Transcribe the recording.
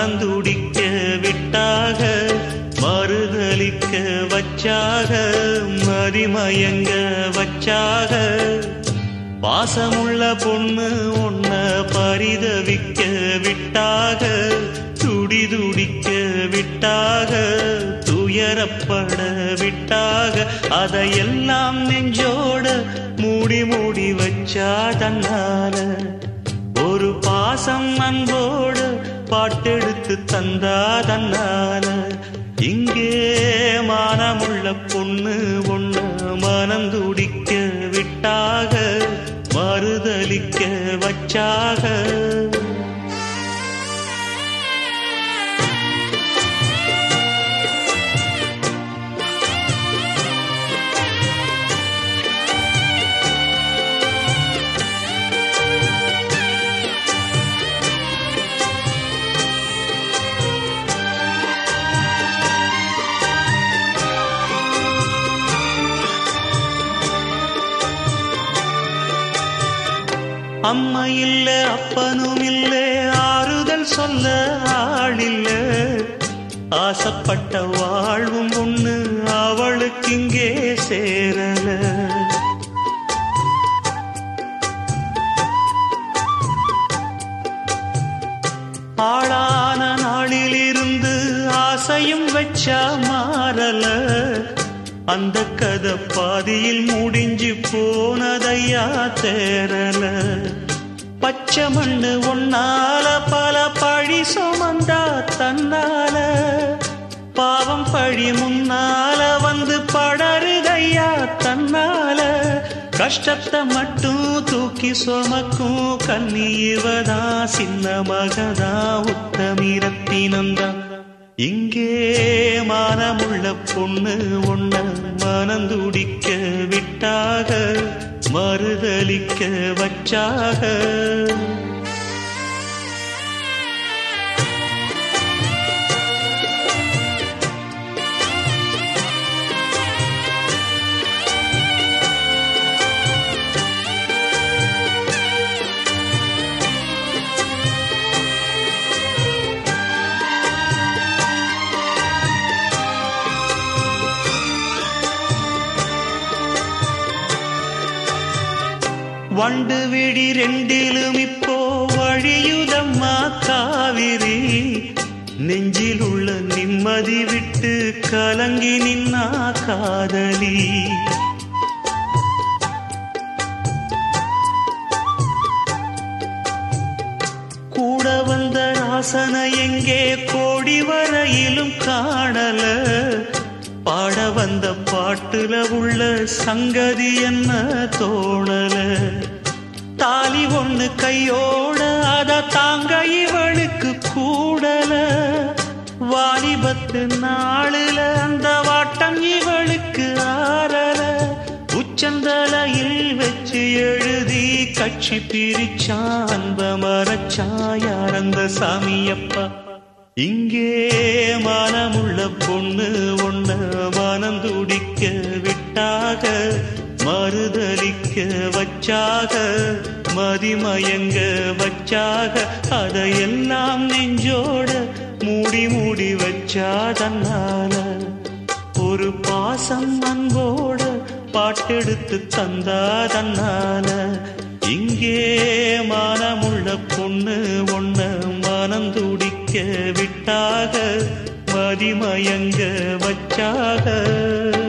மனந்துடிக்க விட்டாக மறுதலிக்க வச்சாக மதிமயங்க வச்சாக பாசமுள்ள பொண்ணு ஒன்ன பரிதவிக்க விட்டாக துடிதுடிக்க விட்டாக துயரப்பட விட்டாக அதையெல்லாம் நெஞ்சோட மூடி மூடி வச்சா தன்னால ஒரு பாசம் அன்போடு பாட்டெடுத்து தந்தா தன்னால இங்கே மானமுள்ள பொண்ணு ஒண்ணு மனம் துடிக்க விட்டாக மறுதலிக்க வச்சாக அம்மா இல்ல அப்பனும் இல்ல ஆறுதல் சொல்ல ஆளில்ல ஆசைப்பட்ட வாழ்வும் ஒண்ணு அவளுக்கு இங்கே சேரல ஆளான நாளிலிருந்து ஆசையும் வச்சா மாறல அந்த கதை பாதியில் முடிஞ்சு போனதையா தேரல பச்சை மண்ணு ஒன்னால பல பழி சுமந்தா தன்னால பாவம் பழி முன்னால வந்து படருதையா தன்னால கஷ்டத்தை மட்டும் தூக்கி சுமக்கும் கண்ணீவதா சின்ன மகதா உத்தமிரத்தினந்தா இங்கே மானமுள்ள பொண்ணு ஒண்ண மனந்துடிக்க விட்டாக மறுதலிக்க வச்சாக வண்டு விழி ரெண்டிலும் இப்போ வழியுதம்மா காவிரி நெஞ்சில் உள்ள நிம்மதி விட்டு கலங்கி நின்னா காதலி கூட வந்த ராசனை எங்கே கோடி வரையிலும் காணல பாட வந்த பாட்டுல உள்ள சங்கதி என்ன தோணல தாலி ஒண்ணு கையோட அத தாங்க இவளுக்கு கூடல வாலிபத்து நாளுல அந்த வாட்டம் இவளுக்கு ஆறல உச்சந்தலையில் வச்சு எழுதி கட்சி பிரிச்சா அன்ப மரச்சா யார் அந்த சாமியப்பா இங்கே மனமுள்ள பொண்ணு ஒண்ண மனம் துடிக்க விட்டாக மறுதலிக்க வச்சாக மதிமயங்க வச்சாக அதையெல்லாம் நெஞ்சோட மூடி மூடி வச்சா தன்னால ஒரு பாசம் அன்போட பாட்டெடுத்து தந்தா தன்னால இங்கே மனமுள்ள பொண்ணு ஒண்ண மனம் துடிக்க விட்டாக மதிமயங்க வச்சாக